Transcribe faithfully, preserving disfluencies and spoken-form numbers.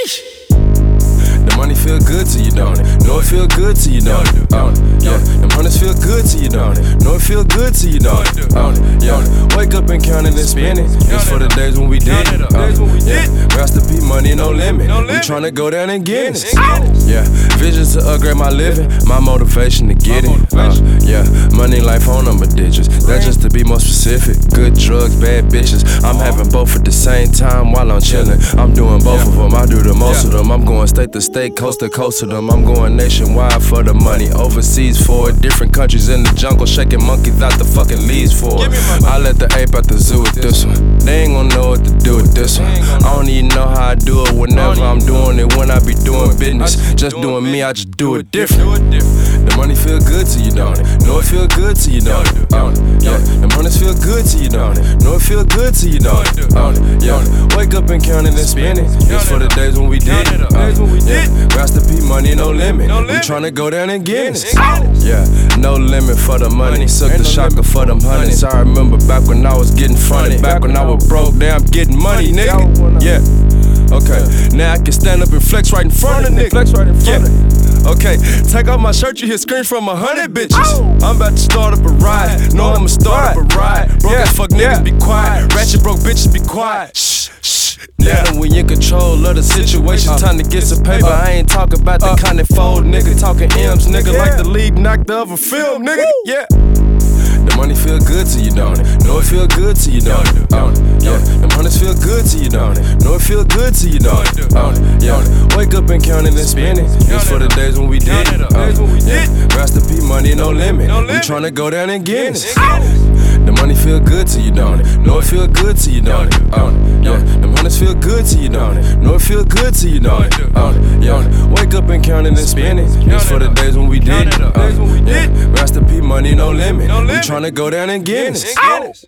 Sheesh. The money feel good to you, don't it? Know it feel good to you, don't it? Uh, yeah, them hundreds feel good to you, don't it? Know it feel good to you, don't it? Uh, yeah, wake up and count it and spend it. It's for the days when we did it. Uh, yeah, recipe money, no limit. We tryna go down and get it. Yeah, visions to upgrade my living, my motivation to get it. Uh, yeah, money, life, phone number digits. That's just to be more specific. Good drugs, bad bitches. I'm having both at the same time while I'm chilling. I'm doing both of them. I do the most of them. I'm going state to state, coast to coast to them. I'm going nationwide for the money, overseas for it. Different countries in the jungle, shaking monkeys out the fucking leaves for it. I let the ape out the zoo with this one. They ain't gonna know what to do with this one. I don't even know how I do it whenever I'm doing it. When I be doing business, just doing me, I just do it different. The money feel good to you, don't it? Know it feel good to you, don't it? Uh, yeah, them hundreds feel good to you, don't it? Know it feel good to you, don't it? Uh, yeah, wake up and count it and spend it. It's for the days when we did it. Uh, yeah, recipe money, no limit. We tryna go down and get it. Yeah, no limit for the money. Suck the shocker for them hundreds. I remember back when I was getting fronted. Back when I was broke, now I'm getting money, nigga. Yeah. Okay, now I can stand up and flex right in front of niggas. Flex right in front of yeah. Okay, take off my shirt, you hear screams from a hundred bitches. I'm about to start up a ride. No, I'ma start up a ride. Broke as fuck niggas be quiet. Ratchet broke bitches be quiet. Shh, shh. Now that we in control of the situation, time to get some paper. I ain't talking about the kind that fold, nigga. Talking M's, nigga, like the lead knocked the other film, nigga. Yeah. The money feel good to you, don't it? Know it feel good to you, don't it? Uh, yeah, them hundreds feel good to you, don't it? Know it feel good to you, don't it? Uh, yeah, wake up and count it and spend it. It's for the days when we did it. Uh, yeah, recipe money, no limit. We tryna go down and get it. The money feel good to you, don't it? Know it feel good to you, don't it? Uh, yeah, them hundreds feel good to you, don't it? Know it feel good to you, don't it? Uh, yeah, wake up and count it and spend it. It's for the days when we did it. Uh, yeah, recipe money, no limit. We tryna go down and get it.